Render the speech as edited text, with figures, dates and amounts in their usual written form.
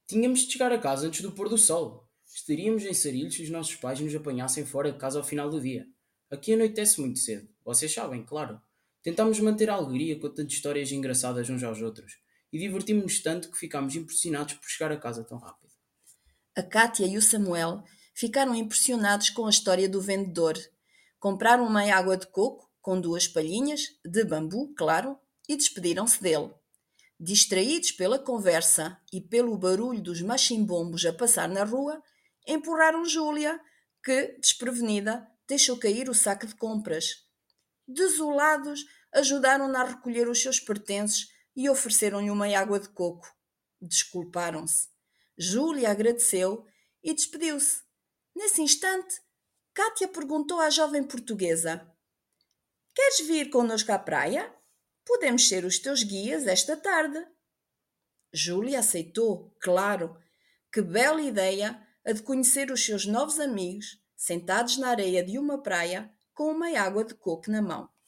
Tínhamos de chegar a casa antes do pôr do sol. Estaríamos em Sarilhos se os nossos pais nos apanhassem fora de casa ao final do dia. Aqui anoitece muito cedo. Vocês sabem, claro. Tentámos manter a alegria contando histórias engraçadas uns aos outros. E divertimos-nos tanto que ficámos impressionados por chegar a casa tão rápido. A Cátia e o Samuel ficaram impressionados com a história do vendedor. Compraram uma água de coco com duas palhinhas, de bambu, claro, e despediram-se dele. Distraídos pela conversa e pelo barulho dos machimbombos a passar na rua, empurraram Júlia, que, desprevenida, deixou cair o saco de compras. Desolados, ajudaram-na a recolher os seus pertences e ofereceram-lhe uma água de coco. Desculparam-se. Júlia agradeceu e despediu-se. Nesse instante, Cátia perguntou à jovem portuguesa: Queres vir connosco à praia? Podemos ser os teus guias esta tarde. Júlia aceitou, claro. Que bela ideia a de conhecer os seus novos amigos, sentados na areia de uma praia, com uma água de coco na mão.